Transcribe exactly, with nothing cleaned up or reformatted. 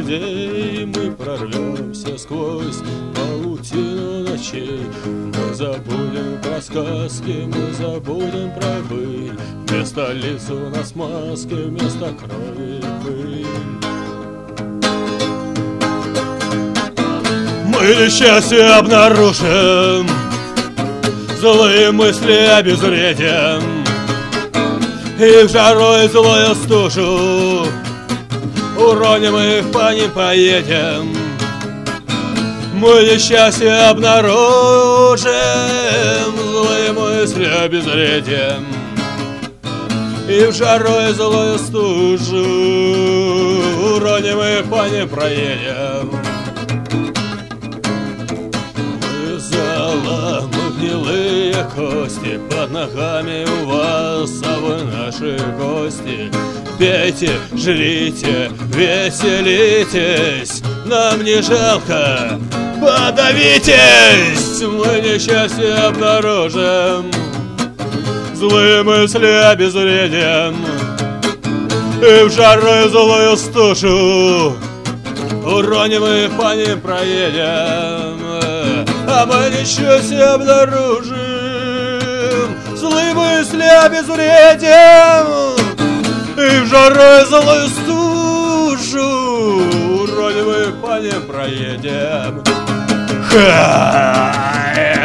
людей. Мы прорвемся сквозь паутину ночей. Мы забудем про сказки, мы забудем про быль. Вместо лиц у нас маски, вместо крови пыль. Мы несчастье обнаружим, злые мысли обезвредим, и в жару и злую стужу уроним их, по ним поедем. Мы несчастье обнаружим, злые мысли обезвредим, и в жару и злую стужу уроним их, по ним проедем. Мы гнилые кости, под ногами у вас, а вы наши гости. Пейте, жрите, веселитесь, нам не жалко, подавитесь. Мы несчастье обнаружим, злые мысли обезвредим, и в жару и злую стужу уроним их, по ним проедем. А мы несчастье обнаружим, злые мысли обезвредим, и в жару и злую стужу уроним их, по ним проедем. Ха!